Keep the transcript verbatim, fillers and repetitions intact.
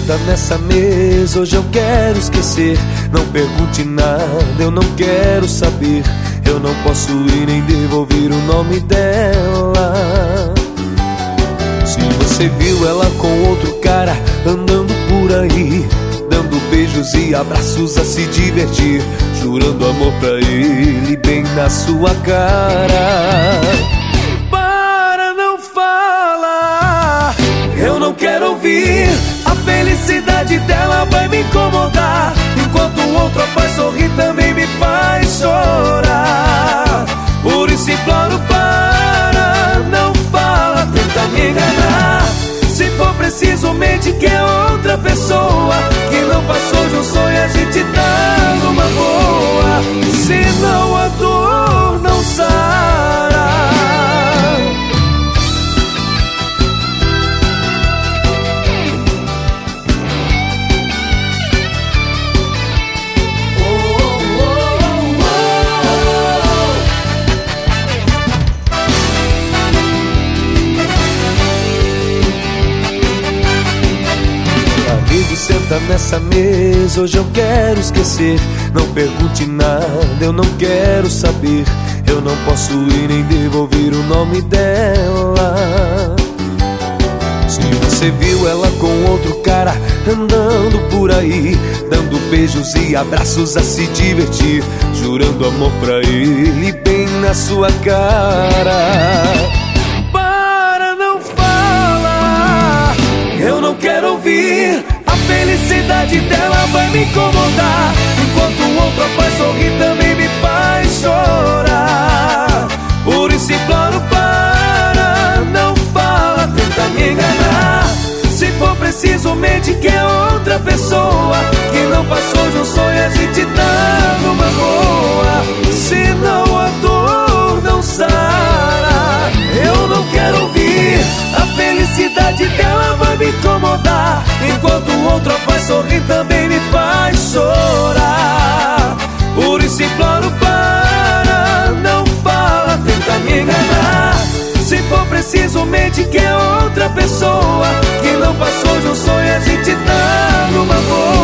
senta nessa mesa, hoje eu quero esquecer. Não pergunte nada, eu não quero saber. Eu não posso ir nem devolver o nome dela. Se você viu ela com outro cara andando por aí, dando beijos e abraços a se divertir, jurando amor pra ele bem na sua cara. Para, não fala, eu não quero ouvir. A felicidade dela vai me incomodar, enquanto o outro rapaz sorri também me faz chorar. Por isso imploro, para, não fala, tenta me enganar. Se for preciso, mente que é outra pessoa, que não passou de um sonho, a gente tá numa boa. Senão a dor não sara. Senta nessa mesa, hoje eu quero esquecer. Não pergunte nada, eu não quero saber. Eu não posso ir nem devolver o nome dela. Se você viu ela com outro cara andando por aí, dando beijos e abraços a se divertir, jurando amor pra ele bem na sua cara. Para, não fala, eu não quero ouvir. A felicidade dela vai me incomodar, enquanto o outro rapaz sorri também me faz chorar. Por isso imploro, para, não fala, tenta me enganar. Se for preciso, mente que é outra pessoa, que não passou de um sonho, a gente tá numa boa. Senão a dor não sara. Eu não quero ouvir. A felicidade dela vai me incomodar, enquanto o outro rapaz sorri também me faz chorar. Por isso imploro, para, não fala, tenta me enganar. Se for preciso, mente que é outra pessoa, que não passou de um sonho, a gente tá numa boa.